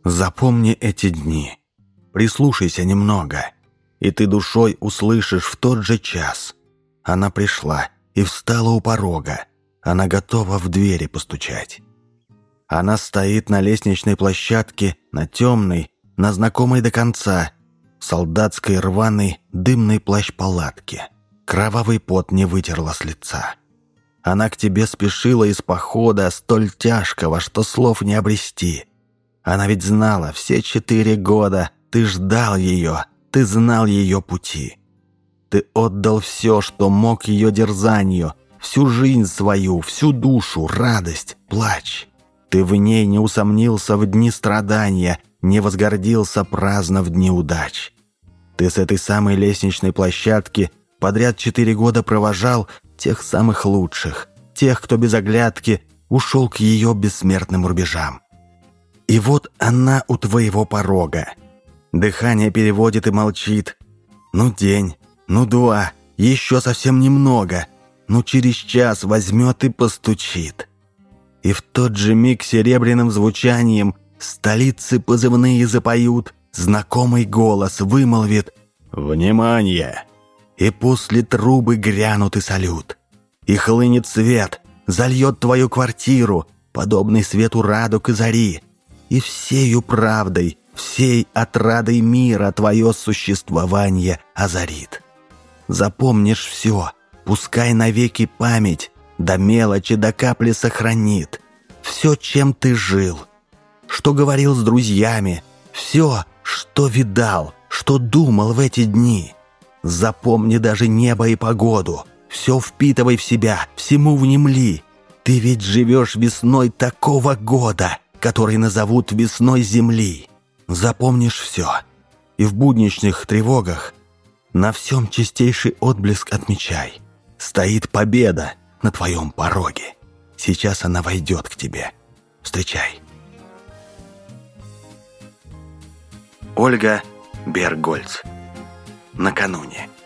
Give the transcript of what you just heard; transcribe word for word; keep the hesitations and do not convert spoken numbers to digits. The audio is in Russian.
Запомни эти дни, прислушайся немного, и ты душой услышишь в тот же час. Она пришла и встала у порога, она готова в двери постучать. Она стоит на лестничной площадке, на темной, на знакомой до конца, солдатской рваной дымной плащ-палатке. Кровавый пот не вытерла с лица. Она к тебе спешила из похода столь тяжкого, что слов не обрести. Она ведь знала, все четыре года ты ждал ее, ты знал ее пути. Ты отдал все, что мог ее дерзанию, всю жизнь свою, всю душу, радость, плач. Ты в ней не усомнился в дни страдания, не возгордился праздно в дни удач. Ты с этой самой лестничной площадки подряд четыре года провожал тех самых лучших, тех, кто без оглядки ушел к ее бессмертным рубежам. И вот она у твоего порога. Дыхание переводит и молчит. Ну день, ну два, еще совсем немного. Ну через час возьмет и постучит. И в тот же миг серебряным звучанием столицы позывные запоют, знакомый голос вымолвит «Внимание!» И после трубы грянут и салют. И хлынет свет, зальет твою квартиру, подобный свету радуг и зари. И всею правдой, всей отрадой мира твое существование озарит. Запомнишь все, пускай навеки память до мелочи, до капли сохранит. Все, чем ты жил, что говорил с друзьями, все, что видал, что думал в эти дни. Запомни даже небо и погоду, все впитывай в себя, всему внемли. Ты ведь живешь весной такого года, который назовут весной земли. Запомнишь все, и в будничных тревогах на всем чистейший отблеск отмечай. Стоит победа на твоем пороге. Сейчас она войдет к тебе. Встречай. Ольга Бергольц. Накануне.